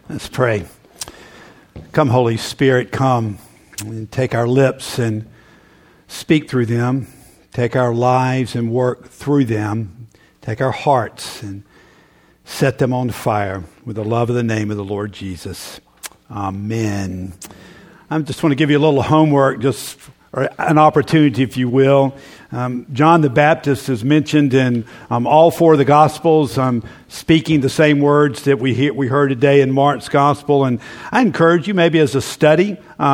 Let's pray. Come, Holy Spirit, come and take our lips and speak through them. Take our lives and work through them. Take our hearts and set them on fire with the love of the name of the Lord Jesus. Amen. I just want to give you a little homework, or an opportunity, if you will. John the Baptist is mentioned in all four of the Gospels, speaking the same words that we heard today in Mark's Gospel. And I encourage you, maybe as a study,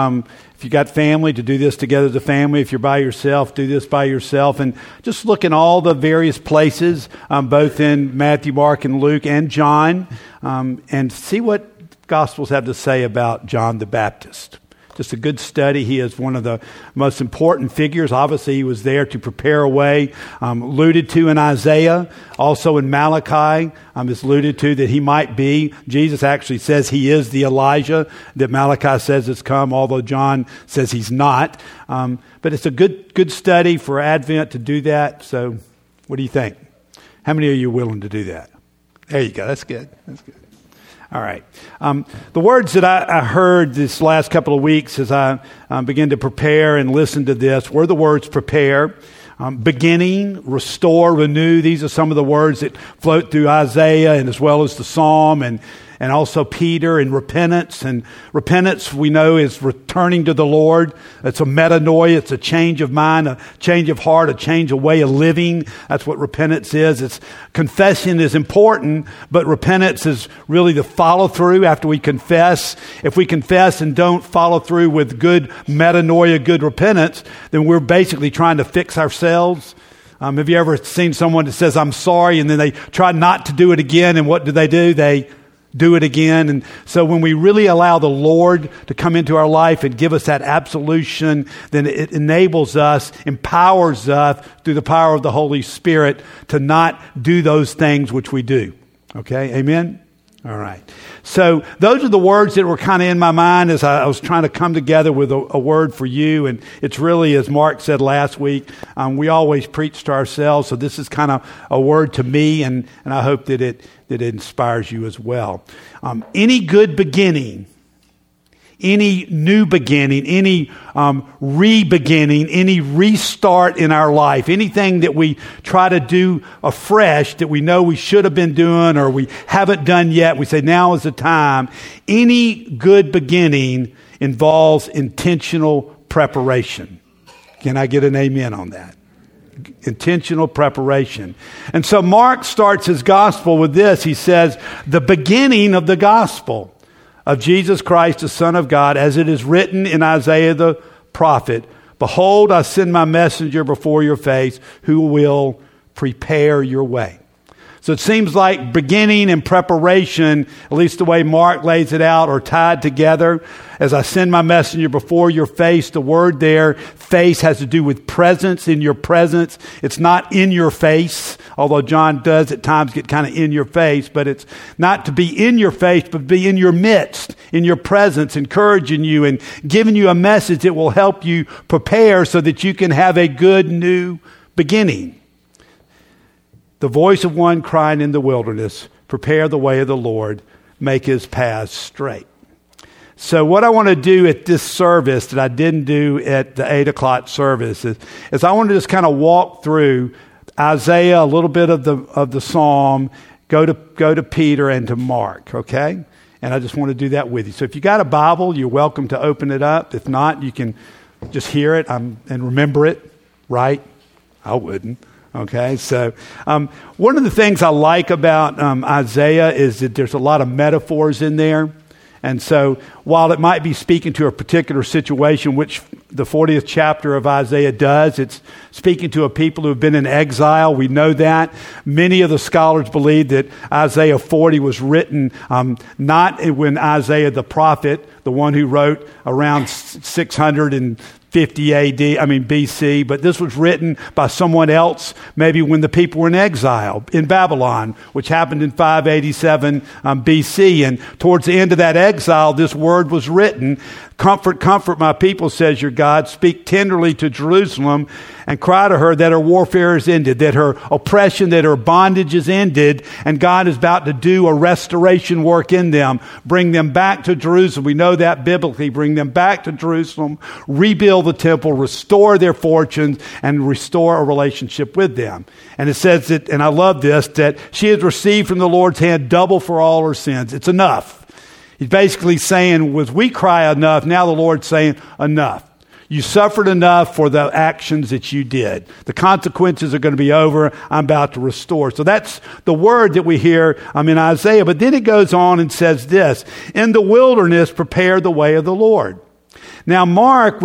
if you got family, to do this together as a family. If you're by yourself, do this by yourself. And just look in all the various places, both in Matthew, Mark, and Luke, and John, and see what Gospels have to say about John the Baptist. Just a good study. He is one of the most important figures. Obviously, he was there to prepare a way. Alluded to in Isaiah, also in Malachi, it's alluded to that he might be. Jesus actually says he is the Elijah that Malachi says has come, although John says he's not. But it's a good study for Advent to do that. So what do you think? How many of you are willing to do that? There you go. That's good. That's good. All right. The words that I heard this last couple of weeks as I began to prepare and listen to this were the words prepare, beginning, restore, renew. These are some of the words that float through Isaiah and as well as the Psalm and also Peter, and repentance. And repentance, we know, is returning to the Lord. It's a metanoia. It's a change of mind, a change of heart, a change of way of living. That's what repentance is. It's confession is important, but repentance is really the follow through after we confess. If we confess and don't follow through with good metanoia, good repentance, then we're basically trying to fix ourselves. Have you ever seen someone that says, "I'm sorry," and then they try not to do it again, and what do? They do it again. And so when we really allow the Lord to come into our life and give us that absolution, then it enables us, empowers us through the power of the Holy Spirit to not do those things which we do. Okay? Amen? All right. So those are the words that were kind of in my mind as I was trying to come together with a word for you. And it's really, as Mark said last week, we always preach to ourselves. So this is kind of a word to me, and I hope that it inspires you as well. Any good beginning, any new beginning, any re-beginning, any restart in our life, anything that we try to do afresh that we know we should have been doing or we haven't done yet, we say now is the time. Any good beginning involves intentional preparation. Can I get an amen on that? Intentional preparation. And so Mark starts his gospel with this. He says, the beginning of the gospel of Jesus Christ, the Son of God, as it is written in Isaiah the prophet, "Behold, I send my messenger before your face, who will prepare your way." So it seems like beginning and preparation, at least the way Mark lays it out, are tied together. As I send my messenger before your face, the word there, face, has to do with presence, in your presence. It's not in your face, although John does at times get kind of in your face, but it's not to be in your face, but be in your midst, in your presence, encouraging you and giving you a message that will help you prepare so that you can have a good new beginning. The voice of one crying in the wilderness, prepare the way of the Lord, make his paths straight. So what I want to do at this service that I didn't do at the 8 o'clock service is I want to just kind of walk through Isaiah, a little bit of the Psalm, go to Peter and to Mark, okay? And I just want to do that with you. So if you got a Bible, you're welcome to open it up. If not, you can just hear it and remember it, right? I wouldn't. Okay, so one of the things I like about Isaiah is that there's a lot of metaphors in there. And so while it might be speaking to a particular situation, which the 40th chapter of Isaiah does, it's speaking to a people who have been in exile. We know that. Many of the scholars believe that Isaiah 40 was written not when Isaiah the prophet, the one who wrote around 650 BC, but this was written by someone else, maybe when the people were in exile in Babylon, which happened in 587 BC. And towards the end of that exile, this word was written. Comfort, comfort my people, says your God. Speak tenderly to Jerusalem and cry to her that her warfare is ended, that her oppression, that her bondage is ended, and God is about to do a restoration work in them, bring them back to Jerusalem. We know that biblically. Bring them back to Jerusalem, rebuild the temple, restore their fortunes, and restore a relationship with them. And it says that, and I love this, that she has received from the Lord's hand double for all her sins. It's enough. He's basically saying, was we cry enough, now the Lord's saying, enough. You suffered enough for the actions that you did. The consequences are going to be over. I'm about to restore. So that's the word that we hear in Isaiah. But then it goes on and says this, in the wilderness, prepare the way of the Lord. Now, Mark,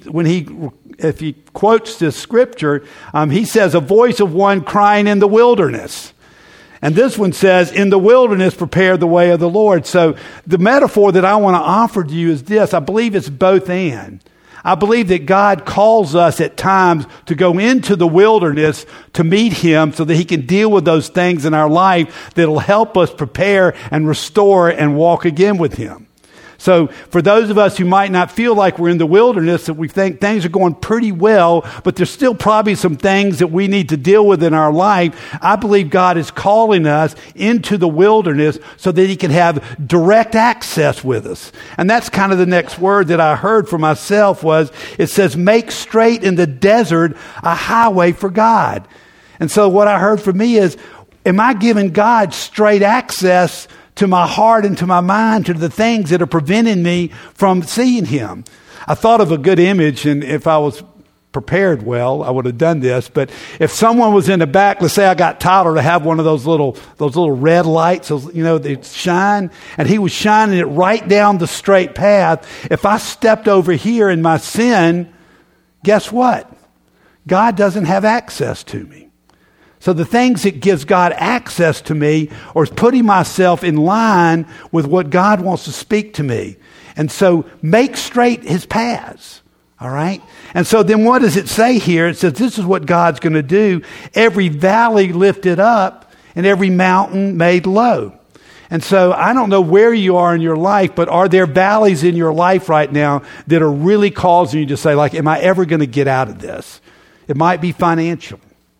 if he quotes this scripture, he says, a voice of one crying in the wilderness. And this one says, in the wilderness, prepare the way of the Lord. So the metaphor that I want to offer to you is this. I believe it's both and. I believe that God calls us at times to go into the wilderness to meet Him so that He can deal with those things in our life that will help us prepare and restore and walk again with Him. So for those of us who might not feel like we're in the wilderness, that we think things are going pretty well, but there's still probably some things that we need to deal with in our life, I believe God is calling us into the wilderness so that He can have direct access with us. And that's kind of the next word that I heard for myself was, it says, make straight in the desert a highway for God. And so what I heard for me is, am I giving God straight access to my heart and to my mind, to the things that are preventing me from seeing Him? I thought of a good image, and if I was prepared well, I would have done this. But if someone was in the back, let's say I got Tyler to have one of those little red lights, they shine, and he was shining it right down the straight path. If I stepped over here in my sin, guess what? God doesn't have access to me. So the things that gives God access to me are putting myself in line with what God wants to speak to me. And so make straight His paths. All right? And so then what does it say here? It says this is what God's going to do. Every valley lifted up and every mountain made low. And so I don't know where you are in your life, but are there valleys in your life right now that are really causing you to say, like, am I ever going to get out of this? It might be financial.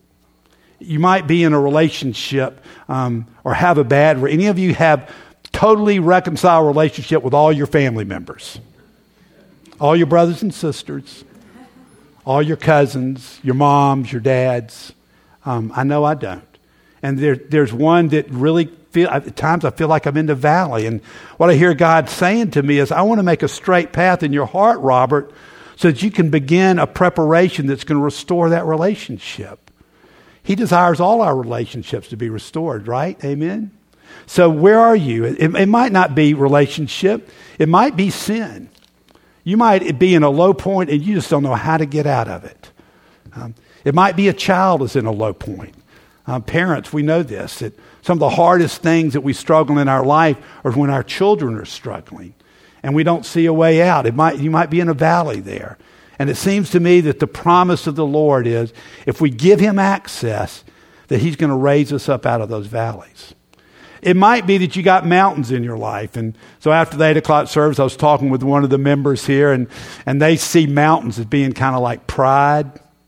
You might be in a relationship or have a bad. Any of you have totally reconciled relationship with all your family members, all your brothers and sisters, all your cousins, your moms, your dads. I know I don't. And there's one that really at times I feel like I'm in the valley. And what I hear God saying to me is, I want to make a straight path in your heart, Robert, so that you can begin a preparation that's going to restore that relationship. He desires all our relationships to be restored, right? Amen? So where are you? It might not be relationship. It might be sin. You might be in a low point and you just don't know how to get out of it. It might be a child is in a low point. Parents, we know this, that some of the hardest things that we struggle in our life are when our children are struggling and we don't see a way out. You might be in a valley there. And it seems to me that the promise of the Lord is, if we give Him access, that He's going to raise us up out of those valleys. It might be that you got mountains in your life. And so after the 8 o'clock service, I was talking with one of the members here, and they see mountains as being kind of like pride,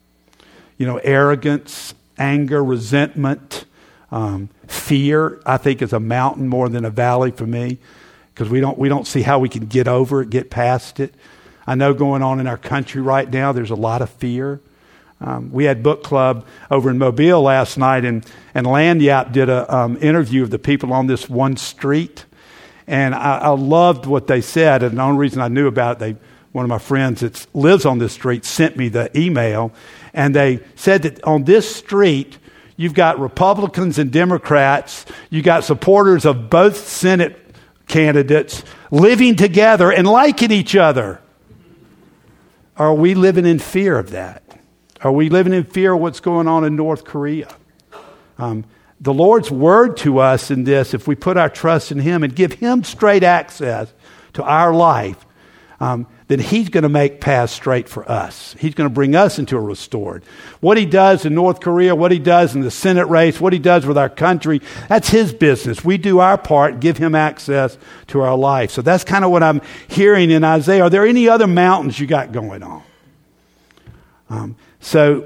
arrogance, anger, resentment, fear. I think is a mountain more than a valley for me, because we don't see how we can get over it, get past it. I know going on in our country right now, there's a lot of fear. We had book club over in Mobile last night, and Lanyap did an interview of the people on this one street. And I loved what they said. And the only reason I knew about it, one of my friends that lives on this street sent me the email. And they said that on this street, you've got Republicans and Democrats. You got supporters of both Senate candidates living together and liking each other. Are we living in fear of that? Are we living in fear of what's going on in North Korea? The Lord's word to us in this, if we put our trust in Him and give Him straight access to our life, then He's going to make paths straight for us. He's going to bring us into a restored. What He does in North Korea, what He does in the Senate race, what He does with our country, that's His business. We do our part, give Him access to our life. So that's kind of what I'm hearing in Isaiah. Are there any other mountains you got going on? So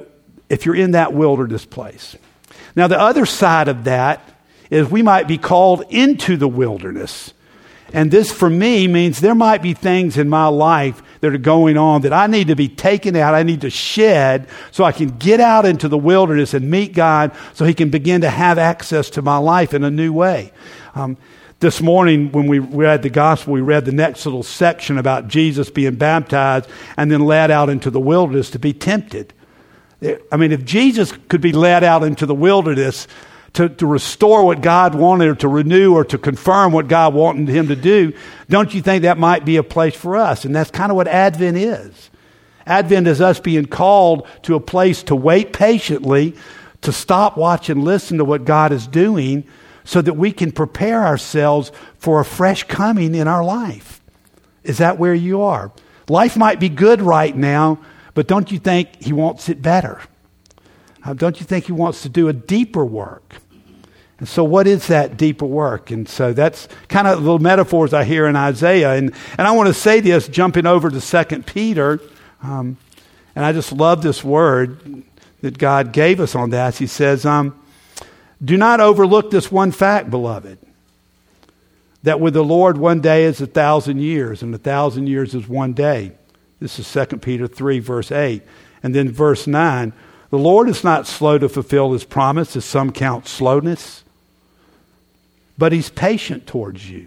if you're in that wilderness place. Now, the other side of that is we might be called into the wilderness. And this, for me, means there might be things in my life that are going on that I need to be taken out, I need to shed so I can get out into the wilderness and meet God so He can begin to have access to my life in a new way. This morning when we read the gospel, we read the next little section about Jesus being baptized and then led out into the wilderness to be tempted. I mean, if Jesus could be led out into the wilderness to restore what God wanted, or to renew, or to confirm what God wanted him to do, don't you think that might be a place for us? And that's kind of what Advent is. Advent is us being called to a place to wait patiently, to stop, watch, and listen to what God is doing so that we can prepare ourselves for a fresh coming in our life. Is that where you are? Life might be good right now, but don't you think He wants it better? Don't you think He wants to do a deeper work? And so what is that deeper work? And so that's kind of the metaphors I hear in Isaiah. And I want to say this, jumping over to 2 Peter, and I just love this word that God gave us on that. He says, do not overlook this one fact, beloved, that with the Lord 1 day is 1,000 years, and 1,000 years is 1 day. This is 2 Peter 3, verse 8. And then verse 9, the Lord is not slow to fulfill His promise, as some count slowness, but He's patient towards you,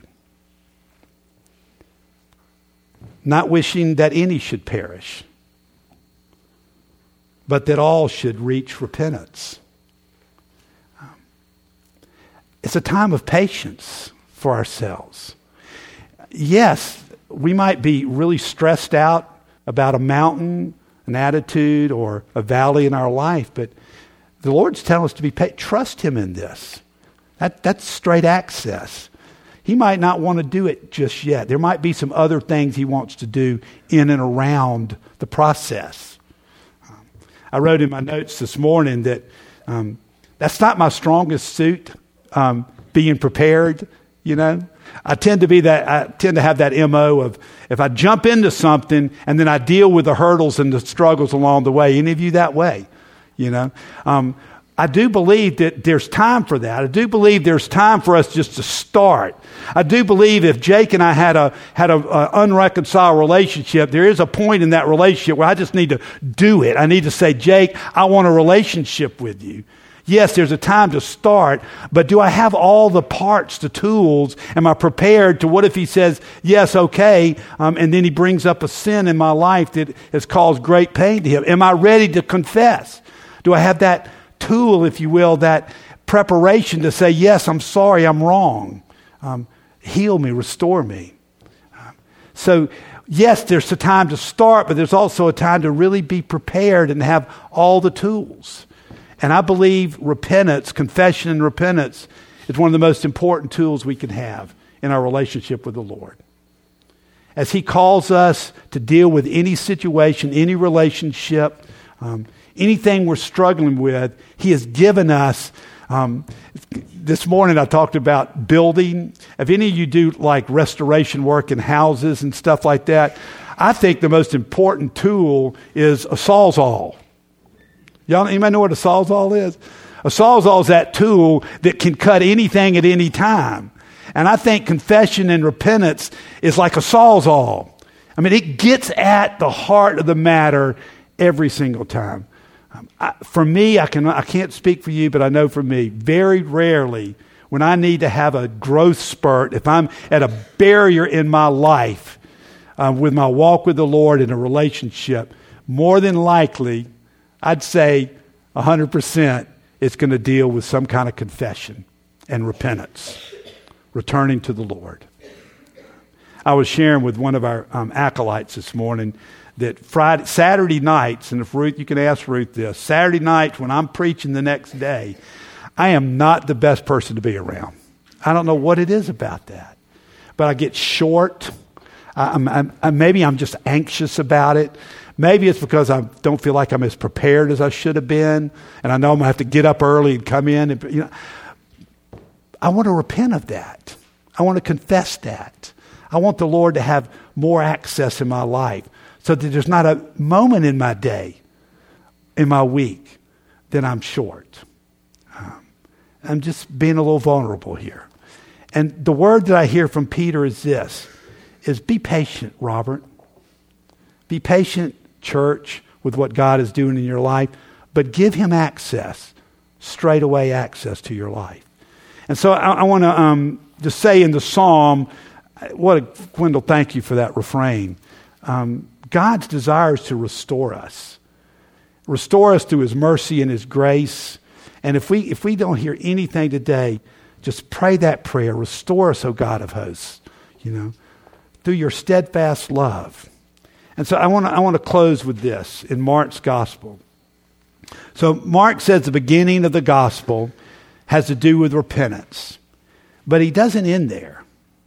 not wishing that any should perish, but that all should reach repentance. It's a time of patience for ourselves. Yes, we might be really stressed out about a mountain, an attitude, or a valley in our life, but the Lord's telling us to be patient. Trust Him in this. That's straight access. He might not want to do it just yet. There might be some other things He wants to do in and around the process. I wrote in my notes this morning that that's not my strongest suit, being prepared, you know. I tend to have that MO of if I jump into something and then I deal with the hurdles and the struggles along the way. Any of you that way? You know? I do believe that there's time for that. I do believe there's time for us just to start. I do believe if Jake and I had a unreconciled relationship, there is a point in that relationship where I just need to do it. I need to say, Jake, I want a relationship with you. Yes, there's a time to start, but do I have all the parts, the tools? Am I prepared to what if He says, yes, okay, and then He brings up a sin in my life that has caused great pain to Him? Am I ready to confess? Do I have that tool, if you will, that preparation to say, yes, I'm sorry, I'm wrong. Heal me, restore me. So, yes, there's a time to start, but there's also a time to really be prepared and have all the tools. And I believe repentance, confession and repentance, is one of the most important tools we can have in our relationship with the Lord. As He calls us to deal with any situation, any relationship, anything we're struggling with, He has given us. This morning I talked about building. If any of you do like restoration work in houses and stuff like that, I think the most important tool is a Sawzall. Anybody know what a Sawzall is? A Sawzall is that tool that can cut anything at any time. And I think confession and repentance is like a Sawzall. I mean, it gets at the heart of the matter every single time. For me, I can't speak for you, but I know for me, very rarely when I need to have a growth spurt, if I'm at a barrier in my life with my walk with the Lord in a relationship, more than likely, I'd say 100% it's going to deal with some kind of confession and repentance, returning to the Lord. I was sharing with one of our acolytes this morning that Saturday nights, and if Ruth, you can ask Ruth this, Saturday nights when I'm preaching the next day, I am not the best person to be around. I don't know what it is about that, but I get short. Maybe I'm just anxious about it. Maybe it's because I don't feel like I'm as prepared as I should have been, and I know I'm going to have to get up early and come in. And, I want to repent of that. I want to confess that. I want the Lord to have more access in my life so that there's not a moment in my day, in my week, that I'm short. I'm just being a little vulnerable here. And the word that I hear from Peter is this, is be patient, Robert. Be patient, church, with what God is doing in your life, but give him access, straight away access to your life. And so I want to just say in the psalm, Gwendol, thank you for that refrain. God's desire is to restore us through his mercy and his grace. And if we don't hear anything today, just pray that prayer. Restore us, O God of hosts, through your steadfast love. And so I want to close with this in Mark's gospel. So Mark says the beginning of the gospel has to do with repentance, but he doesn't end there.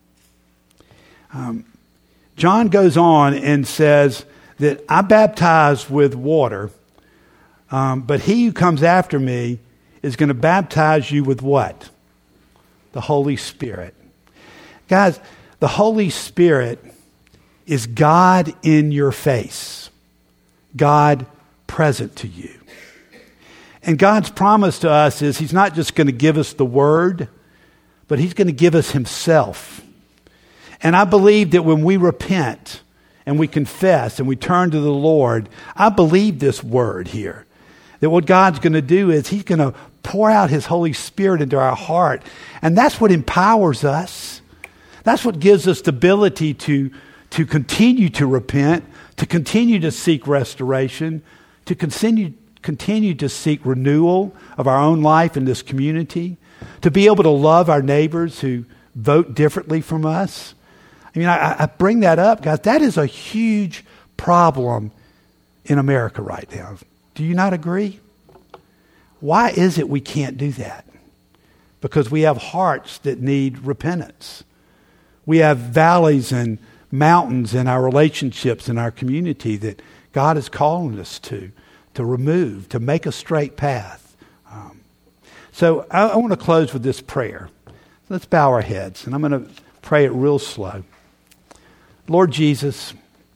John goes on and says that I baptize with water, but he who comes after me is going to baptize you with what? The Holy Spirit. Guys, the Holy Spirit is God in your face, God present to you. And God's promise to us is he's not just going to give us the word, but he's going to give us himself. And I believe that when we repent and we confess and we turn to the Lord, I believe this word here, that what God's going to do is he's going to pour out his Holy Spirit into our heart. And that's what empowers us. That's what gives us the ability to continue to repent, to continue to seek restoration, to continue to seek renewal of our own life in this community, to be able to love our neighbors who vote differently from us. I mean, I bring that up, guys. That is a huge problem in America right now. Do you not agree? Why is it we can't do that? Because we have hearts that need repentance. We have valleys and mountains in our relationships in our community that God is calling us to remove, to make a straight path. So I want to close with this prayer. Let's bow our heads, and I'm going to pray it real slow. Lord Jesus,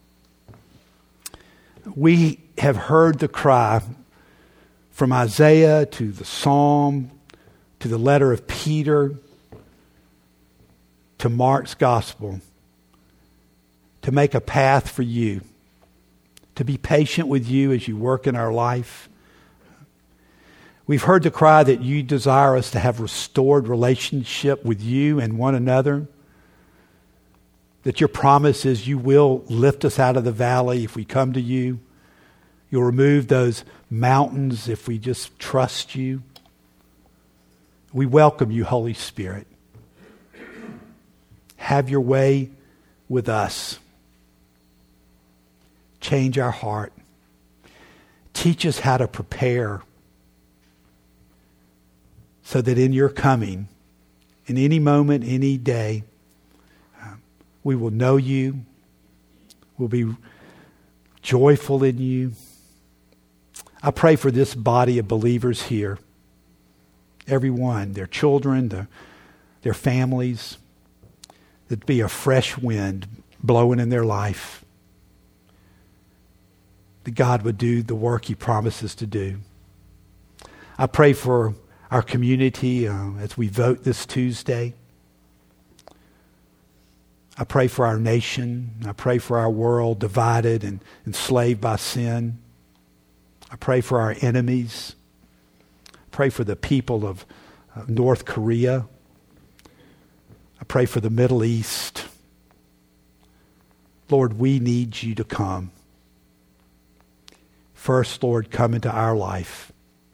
we have heard the cry from Isaiah to the Psalm to the letter of Peter to Mark's gospel, to make a path for you, to be patient with you as you work in our life. We've heard the cry that you desire us to have restored relationship with you and one another, that your promise is you will lift us out of the valley if we come to you. You'll remove those mountains if we just trust you. We welcome you, Holy Spirit. Have your way with us. Change our heart. Teach us how to prepare so that in your coming, in any moment, any day, we will know you. We'll be joyful in you. I pray for this body of believers here. Everyone, their children, their families, that be a fresh wind blowing in their life. That God would do the work he promises to do. I pray for our community as we vote this Tuesday. I pray for our nation. I pray for our world divided and enslaved by sin. I pray for our enemies. I pray for the people of North Korea. I pray for the Middle East. Lord, we need you to come. First, Lord, come into our life.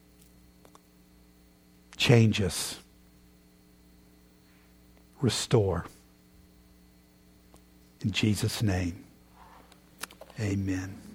Change us. Restore. In Jesus' name, amen.